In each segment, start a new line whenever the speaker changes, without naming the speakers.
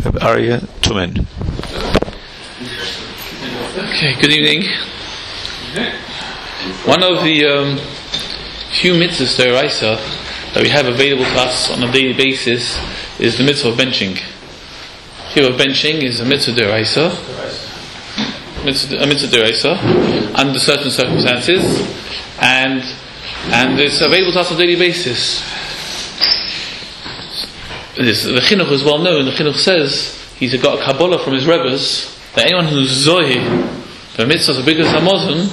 Rabbi Aryeh Tumen.
Okay, good evening. One of the few mitzvahs d'oraisa that we have available to us on a daily basis is the mitzvah of benching. The mitzvah of benching is a mitzvah d'oraisa, under certain circumstances, and it's available to us on a daily basis. The chinuch is well known. The chinuch says he's got a kabbalah from his rebbes that anyone who's zohi the mitzvah of bigas hamazon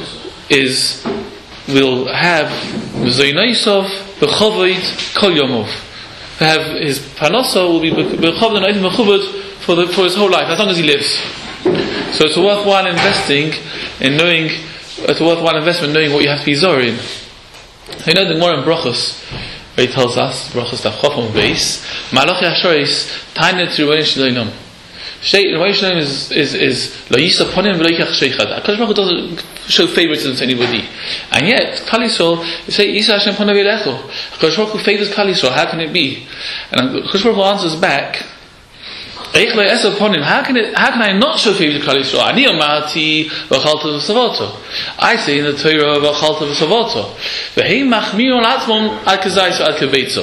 will have zoynaisov b'chovoid kol yomov. Have his parnasa will be b'chovod and mechubad for his whole life, as long as he lives. So it's a worthwhile investment knowing what you have to be zohar in. You know the Gemara in Brachos, where he tells us, Brachos Daf Chof on base, Malachi Hashoris Tainet Ribono Shel Olam. Ribono Shel Olam is lo yisa ponim v'lo yikach sheichad. HaKadosh Baruch Hu doesn't show favoritism to anybody, and yet Klal Yisrael say Yisa Hashem ponav elecho. HaKadosh Baruch Hu favors Klal Yisrael. How can it be? And HaKadosh Baruch Hu answers back, how can I not show favor to Klal Yisrael? Ani amarti v'chalta v'savoto. I say in the Torah v'chalta v'savoto. V'hei machmir al-atzmon al-kazayis al-kabeitzo.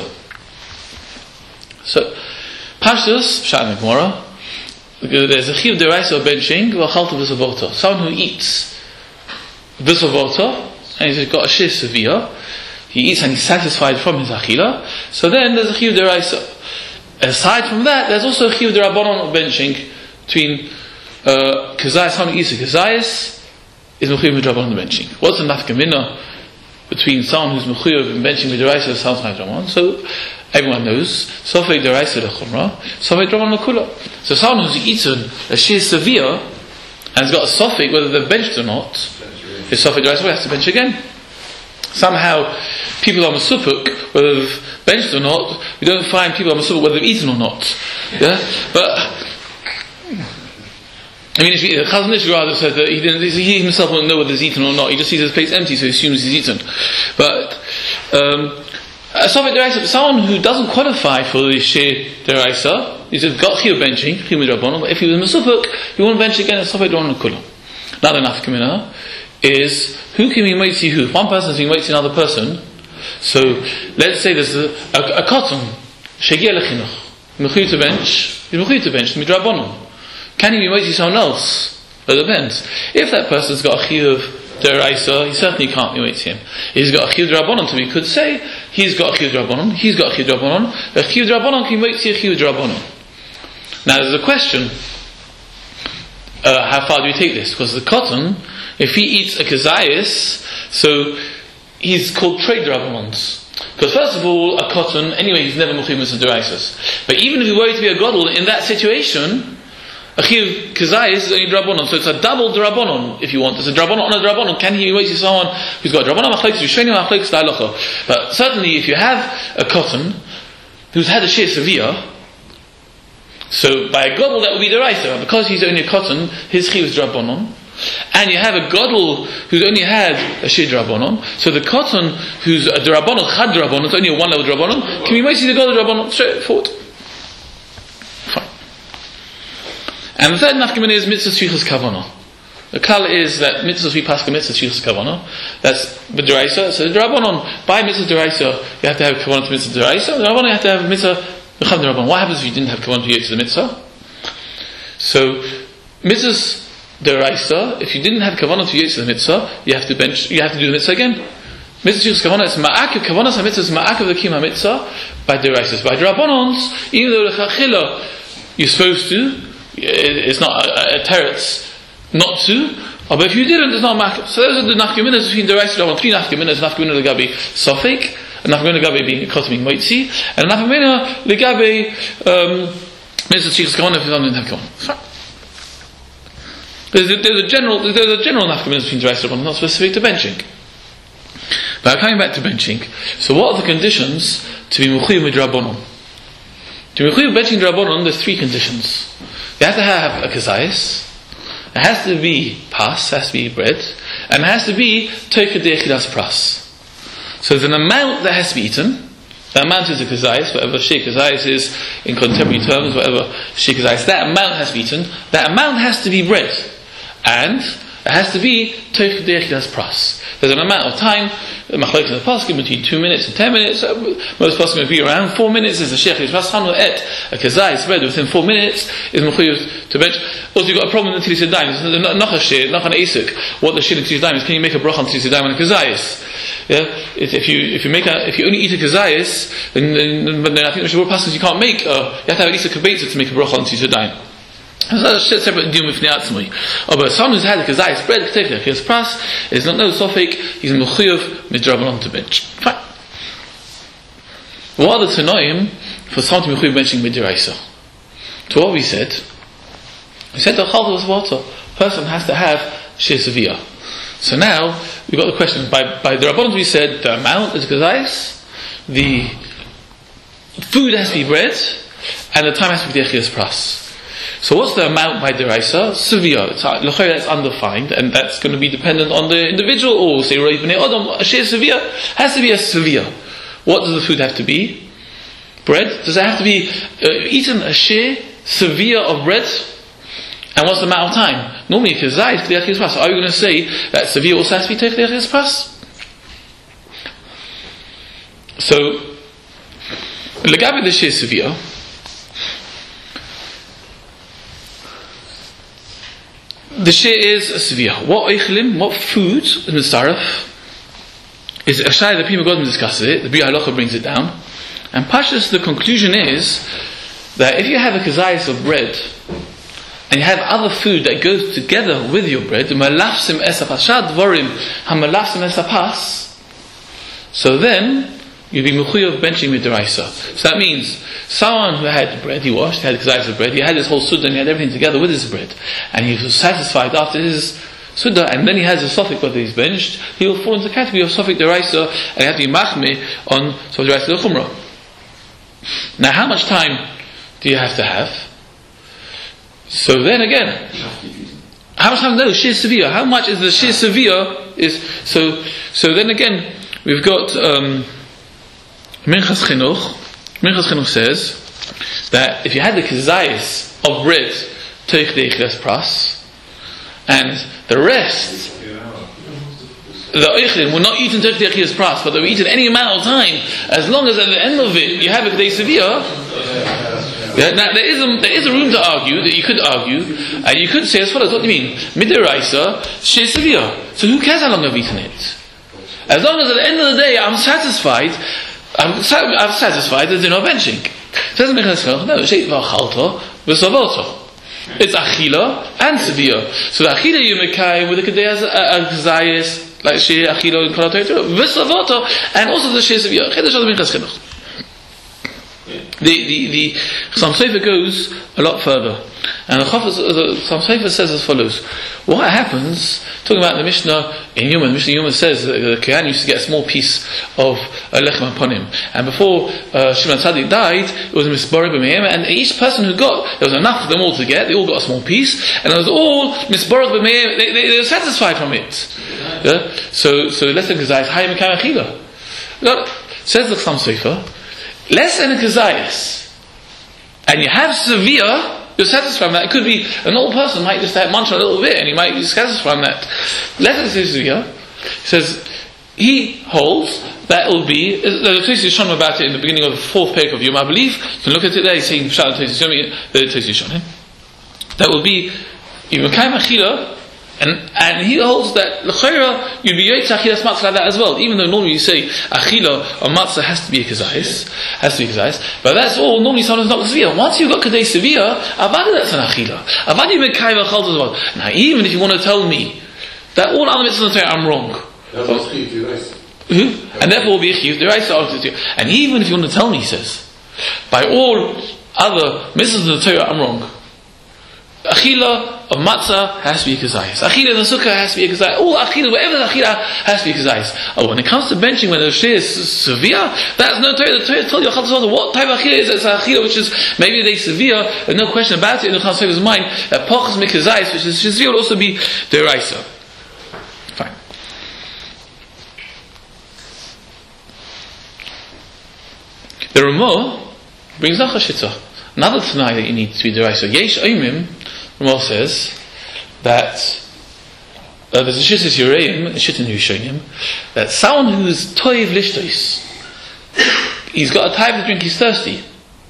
So, Pashtus, Pshat in Gemara, there's a chiv d'oraisa of benching v'chalta v'savoto. Someone who eats v'savoto, and he's got a shir severe, he eats and he's satisfied from his achila, so then there's a chiv d'oraisa. Aside from that, there's also a chiyuv d'Rabbanan of benching between kazayis. Someone who eats a kazayis is mechuyev d'Rabbanan of benching. What's the nafkamina between someone who's mechuyev in benching with d'oraisa and someone who's d'Rabbanan? So everyone knows sofei d'oraisa d'chumra, sofei d'Rabbanan l'kula. So someone who's eaten a shir severe and has got a sofei whether they're benched or not is sofei d'oraisa. We have to bench again. Somehow, people are masupuk, whether they've benched or not. We don't find people are masupuk whether they've eaten or not. Yeah, but I mean, Chazon Ish rather said that he himself won't know whether he's eaten or not. He just sees his plate empty, so he assumes he's eaten. But someone who doesn't qualify for the shir deraisa, he's got chiyuv benching, chiyuv d'Rabbanan. But if he was masupuk, he won't bench again. It's sofei d'Rabbanan l'kula. Now the nafkamina is who can be moitzi who? One person is being moitzi another person. So let's say there's a cotton shegia lechinuch mechuyev to bench. He's mechuyev to bench midrabanon. Can he be moitzi someone else? It depends. If that person's got a chiyuv d'oraisa, he certainly can't be moitzi him. If he's got a chiyuv d'Rabbanan, we could say he's got a chiyuv d'Rabbanan. He's got a chiyuv d'Rabbanan. A chiyuv d'Rabbanan can be moitzi a chiyuv d'Rabbanan. Now there's a question. How far do we take this? Because the cotton, if he eats a kazayis, so he's called trade d'Rabbanans. Because first of all, a cotton, anyway, he's never mechuyev mitzvah d'oraisas. But even if he were to be a gadol in that situation, a chiyuv kazayis is only d'Rabbanan. So it's a double d'Rabbanan, if you want. It's a d'Rabbanan on a d'Rabbanan. Can he be moitzi someone who's got d'Rabbanan machlokes rishonim machlokes d'halacha? But certainly, if you have a cotton who's had a shir severe, so by a gadol that would be d'oraisa, because he's only a cotton, his chiyuv is d'Rabbanan. And you have a gadol who's only had a shir d'Rabbanan, so the cotton who's a d'Rabbanan, chad d'Rabbanan, it's only a one level d'Rabbanan, can be mostly the gadol d'Rabbanan, straightforward. Fine. And the third nafkamina is mitzvah shvichas kavanah. The klal is that mitzvahs we pass mitzvah shvichas kavanah. That's b'd'oraisa. So the d'Rabbanan, by mitzvah d'oraisa, you have to have kavanah to mitzvah d'oraisa. The d'Rabbanan you have to have mitzvah b'chad d'Rabbanan. What happens if you didn't have kavanah to yet to the mitzvah? So mitzvahs d'oraisa, if you didn't have kavanah to yetz the mitzvah, you have to do the mitzvah again. Mitzvah shvichas kavanah is ma'akev, kavanah ha-mitzvah is ma'akev the kim ha-mitzvah by d'oraisas. By d'Rabbanans, even though the chachila you're supposed to, it's not a teretz not to, but if you didn't, it's not ma'akev. So those are the nafkaminas between d'oraisa and d'Rabbanan. Three nafkaminas: nafkamina legabe sofek, a nafkamina legabe being a cotton being moitzi, and a nafkamina legabe mitzvah shvichas kavanah if you didn't have kavanah. There's a general nafkamina between d'oraisa and d'Rabbanan, not specific to benching. But coming back to benching, so what are the conditions to be mechuyev midrabbanan? To be mechuyev benching d'Rabbanan, there's three conditions. You have to have a kazayis, it has to be pas, it has to be bread, and it has to be toika de'echidas pras. So there's an amount that has to be eaten, the amount is a kazayis, whatever shir kazayis is in contemporary terms, whatever shir kazayis, that amount has to be eaten, that amount has to be bread, and it has to be teich dechilas pras. There's an amount of time, machlokes in the pasuk between 2 minutes and 10 minutes. Most pasuk will be around 4 minutes. There's a sheikh pras chanu et a kazayis bread within 4 minutes is mechuyev to bench. Also, you've got a problem in Tzilis Yadayim. Not a shir, not an asik. What the shir in Tzilis Yadayim is, can you make a bracha on Tzilis Yadayim and a kazayis? Yeah, if you only eat a kazayis, then I think the Shabbat pasuk you can't make. You have to have at least a kabetza to make a bracha on Tzilis Yadayim. That's a separate deal with Niatzmui. But someone who's had a kazayis bread, particularly his pras, is not no sofik. He's mechuyev midrabanan to bench. Fine. What are the tanoim for something mechuyev benching midiraisa? To what we said the chalta was water. Person has to have shir seviyah. So now we've got the question. By the rabbanon we said the amount is kazayis, the food has to be bread, and the time has to be dechilas pras. So what's the amount by deraisa? Severe. It's undefined, and that's going to be dependent on the individual. Or say, a shir severe has to be a severe. What does the food have to be? Bread. Does it have to be eaten a shir severe of bread? And what's the amount of time? Normally, if it's zayis, k'liachis pras. Are you going to say that severe also has to be k'liachis pras? So, legabi the shir severe. The shir is a seviyah. What eichlim, what food is mitzaref, is a shayah the Pri Megadim discusses it, the Biur Halacha brings it down, and Pashtus, the conclusion is that if you have a kazayis of bread, and you have other food that goes together with your bread, malafsim esapas, shad dvorim hamalafsim esapas, so then you'll be mechuyev benching midiraisa. So that means someone who had bread, he washed, he had kazayis of bread, he had his whole suda, and he had everything together with his bread, and he was satisfied after his suda, and then he has a sofik whether he's benched, he will fall into the category of sofik deraisa, and he has to be machmeh on sofik deraisa the chumrah. Now, how much time do you have to have? So then again, how much time? No, shir seviyah. How much is the shir seviyah? Is so then again, we've got. Minchas Chinuch says that if you had the kazayis of bread, teich dechilas pras, and the rest, the eichlin were not eaten teich dechilas pras, but they were eaten any amount of time, as long as at the end of it you have a kedei seviyah. Now there is a room to argue that you could argue, and you could say as follows: what do you mean? Midiraisa shir seviyah. So who cares how long I've eaten it? As long as at the end of the day I'm satisfied. I'm satisfied that they're not benching. It doesn't make sense. No, it's achila and seviyah. So the achila you mekai with the kedei kazayis like shir achila and kolator v'savoto, and also the shir seviyah. The Chassam Sofer goes a lot further, and the Chassam Sofer says as follows: what happens? Talking about the Mishnah in Yuma, the Mishnah in Yuma says that the Kohen used to get a small piece of lechem upon him, and before Shimon Tzaddik died, it was misboreg b'meim, and each person who got, there was enough for them all to get. They all got a small piece, and it was all misboreg b'meim. They were satisfied from it. Yeah? So less than kazayis hayim mekayim achila. Says the Chassam Sofer, less than a kazayis, and you have severe, you're satisfied from that. It could be an old person might just have munch a little bit, and he might be satisfied from that. Less than severe, he says he holds that will be. The Tosis Yishon about it in the beginning of the 4th page of Yom, I believe. You can look at it there. He's saying Pshat Tosis Yishon, the Tosis Yishon. That will be Yimekayim Achila. And he holds that l'chayra you'd be yotz achilas matzah like that as well. Even though normally you say achila or matzah has to be a kazayis, but that's all normally someone's not severe. Once you've got kedei severe, avada that's an achila. Avada you mekayim achal as well. Now, even if you want to tell me that all other mitzvahs say I'm wrong, and therefore will be a chiyuv deraisa, and even if you want to tell me, he says, by all other mitzvahs of the Torah I'm wrong. Achila of matzah has to be a kazayis. Achila of the sukkah has to be a kazayis. All achila, whatever the achila has to be a kazayis. Oh, when it comes to benching, when the shir is severe, that's no Torah. The Torah told you what type of achila is. It's an achila which is maybe they severe, there's no question about it in the Chassam Sofer's mind. That pochas mikazayis, which is severe, will also be deraisa. Fine. The Ramah brings Nachar Shitza. Another Tanai that you need to be deraisa. Yesh Oimim, Ramah says that there's a Shittas Yereim, a Shittan Rishonim, that someone who is Toiv Lishtois, he's got a type of drink, he's thirsty.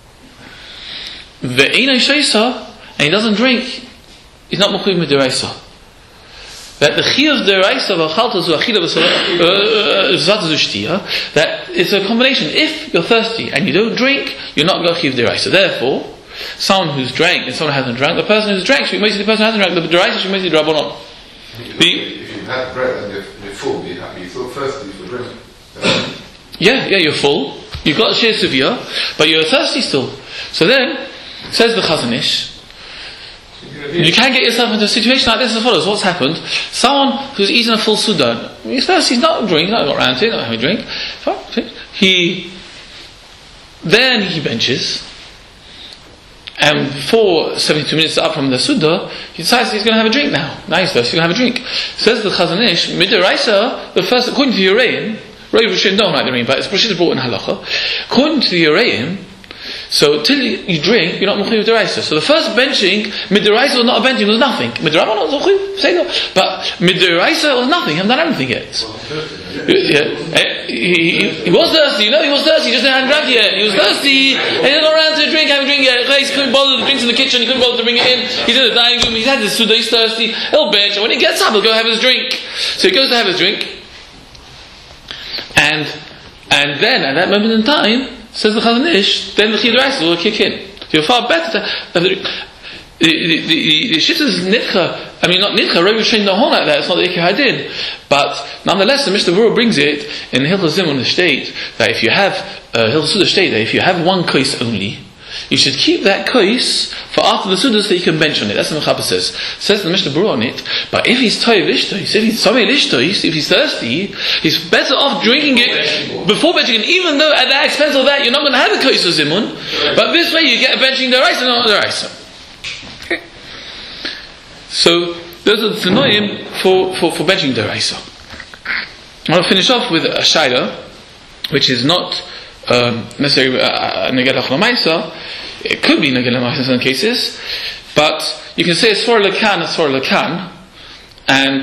Ve'enai Sheisa, and he doesn't drink, he's not Mechuyev Midiraisa. That the Chiyuv Deraisa v'Chalta zu Achila v'Zata zu Shtiya, that it's a combination. If you're thirsty and you don't drink, you're not going to Chiyuv Deraisa. Therefore, someone who's drank and someone who hasn't drank, the person who's drank should be mostly the person who hasn't drank. The Deraisa should be mostly Rabbanon.
If you have bread and you're full, you feel thirsty for drink.
Yeah, you're full. You've got Shir Sivya, but you're thirsty still. So then, says the Chazon Ish, you can get yourself into a situation like this as follows. What's happened? Someone who's eaten a full Sudan, he's thirsty, he's not drinking, not got around to it, not having a drink. Then he benches, and before 72 minutes up from the Suda, he decides he's going to have a drink now. Now he's thirsty, he's going to have a drink. Says the Chazon Ish, Midiraisa, the first, according to the Yereim, Rav Rishon don't like the Yereim, but it's brought in Halacha. According to the Yereim, so till you drink, you're not Mechuyev Deraisa. So the first benching, Midiraisa was not a benching, it was nothing. Midrabanan was Mechuyev, say no. But Midiraisa was nothing, he hasn't done anything yet. He was thirsty, he was thirsty, he just hadn't drank yet. He was thirsty, and he didn't go around to drink, having a drink yet. He couldn't bother the drinks in the kitchen, he couldn't bother to bring it in. He's in the dining room, he's had his Suda, he's thirsty, he'll bench, and when he gets up, he'll go have his drink. So he goes to have his drink, and then at that moment in time, says the Chazon Ish, then the Chiyuv Deraisa will kick in. So you're far better to the shit is Nidcha. I mean, not Nidcha, Rav Rishon don't hold like that, it's not the Ikar Hadin. But nonetheless, the Mishnah Berurah brings it in Hilchos Zimun, the state, that if you have, Hilchos Suda state, that if you have one kais only, you should keep that kais for after the Sudas that you can bench on it. That's what the Mechaber says. Says the Mishnah Berurah on it. But if he's Toiv Lishtois, if he's Samei Lishtois, if he's thirsty, he's better off drinking it before benching it, even though at the expense of that you're not going to have a kais of Zimun. But this way you get a benching Deraisa, not Deraisa. Okay. So those are the Tanoim for benching Deraisa. I want to finish off with a Shaila, which is not necessarily Neged Lamaisa. It could be Neged Lamaisa in some cases, but you can say Svor Lekan, and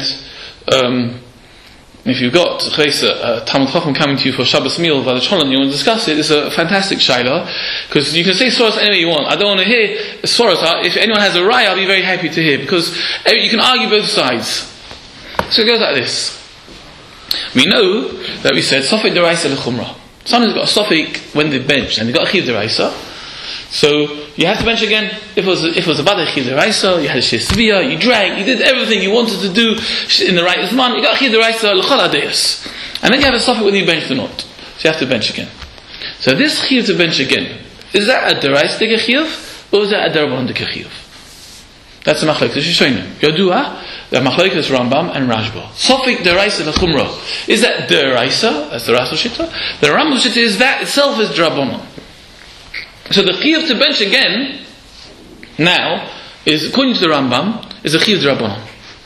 if you've got Talmud Chacham coming to you for Shabbos meal by the Cholon, you want to discuss it, it's a fantastic Shaila, because you can say Svoros any way you want. I don't want to hear Svoros. If anyone has a raya, I'll be very happy to hear, because you can argue both sides. So it goes like this. We know that we said Sofek Deraisa L'Chumrah. Someone's got a Sofek when they bench, and they've got a Chiyuv Deraisa. So you have to bench again. If it was a Badei Chiyuv Deraisa, you had a Shir Sivya, you drank, you did everything you wanted to do in the right Zman, you got a Chiyuv Deraisa L'Chol Adeyos. And then you have a Sofek whether you benched or not. So you have to bench again. So this Chiyuv to bench again, is that a Deraisa Dika Chiyuv, or is that a Derabanan Dika Chiyuv? That's the Machlokes Rishonim. Yodua, the Machlokes Rambam and Rashba. Sofek Deraisa L'Chumrah. Is that Deraisa? That's the Rasul Shita. The Rambam Shita is that itself is Derabanan. So the Chiyuv to bench again, now, is, according to the Rambam, is a Chiyuv Derabanan.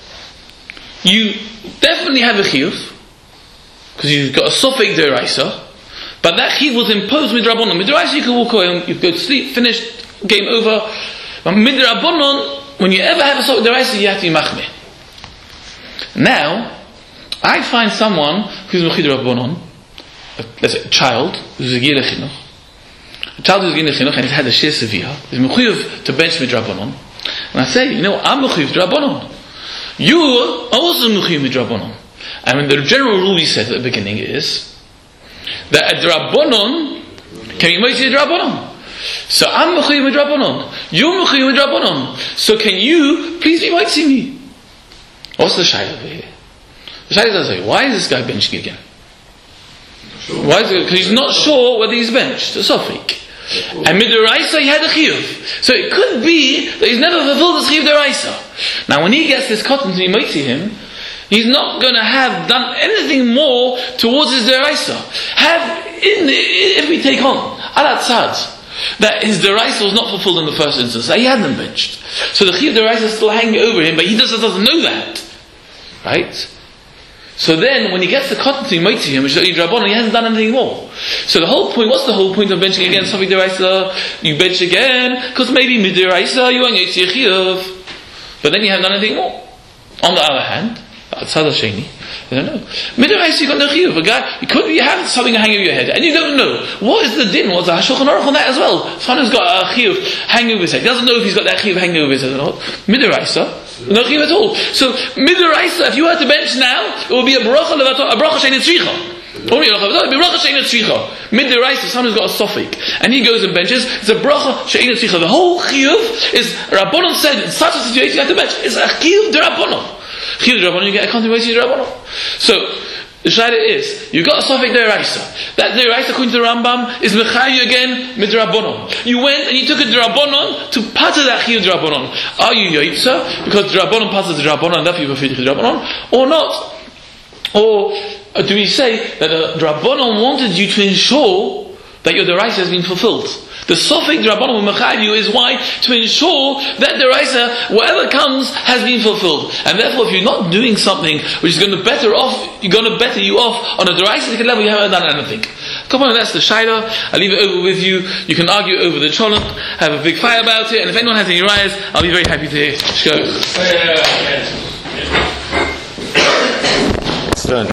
You definitely have a Chiyuv, because you've got a Sofek Deraisa, but that Chiyuv was imposed with Derabanan. With Deraisa you can walk away, and you go to sleep, finished, game over. But with Derabanan, when you ever have a Sofek Deraisa, you have to be Machmeh. Now, I find someone who's Mechuyev Derabanan, let's say a child, who's a Gilei Chinuch, a child who's Gilei Chinuch and he's had a Shir Sivya, is Mechuyev to bench Midrabanan, and I say, I'm Mechuyev Derabanan. You are also Mechuyev Midrabanan. I mean, the general rule we said at the beginning is that a Derabanan can be Mechuyev Derabanan. So I'm Mechuyev Midrabanan. You're Mechuyev Midrabanan. So can you please be mighty me? What's the Shaila over here? The Shaila does say, why is this guy benching again? Sure. Why is it? Because he's not sure whether he's benched. It's Sofek. And Midiraisa he had a Chiyuv. So it could be that he's never fulfilled the Chiyuv Deraisa. Now when he gets this cotton to be mighty him, he's not going to have done anything more towards his Deraisa. If we take on Alat Tzad, that his Deraisa was not fulfilled in the first instance, that he hadn't benched. So the Chiyuv Deraisa is still hanging over him, but he just doesn't know that. Right? So then, when he gets the cotton to Moitzi him, which is Drabonon, he hasn't done anything more. So the whole point, what's the whole point of benching again? Something deraisa, you bench again, because maybe midiraisa, you want Yotzi Chiyuv. But then you haven't done anything more. On the other hand, Tzad Hasheni, I don't know. Midiraisa, you got no Chiyuv. A guy, you have something hanging over your head, and you don't know. What is the din? What's the Hashulchan Aruch on that as well? Someone who's got a Chiyuv hanging over his head, he doesn't know if he's got that Chiyuv hanging over his head or not. Midiraisa, no Chiyuv at all. So, midiraisa, if you were to bench now, it would be a bracha she'ein tzricha. Only a bracha she'ein tzricha. Midiraisa, someone who's got a suffix, and he goes and benches, it's a bracha she'ein tzricha. The whole chiyuv is, Rabbanon said, in such a situation you have to bench, it's a chiyuv de Rabbanon. Chiyuv de Rabbanon, you get a continuation de Rabbanon. So, the shayla is, you got a suffix deraisa. That deraisa, according to the Rambam, is mechayu again midrabanon. You went and you took a derabanon to pater that chiyuv derabanon. Are you yoitza because derabanon paters the derabanon and therefore you prefer the derabanon, or not? Or do we say that the derabanon wanted you to ensure that your deraisa has been fulfilled? The suffix Rabbanon Mechayu is why? To ensure that the Raisa, whatever comes, has been fulfilled. And therefore, if you're not doing something which is going to better you off on a Raisa level, you haven't done anything. Come on, that's the Shaila. I'll leave it over with you. You can argue over the Cholent, have a big fight about it, and if anyone has any rayas, I'll be very happy to hear. Go.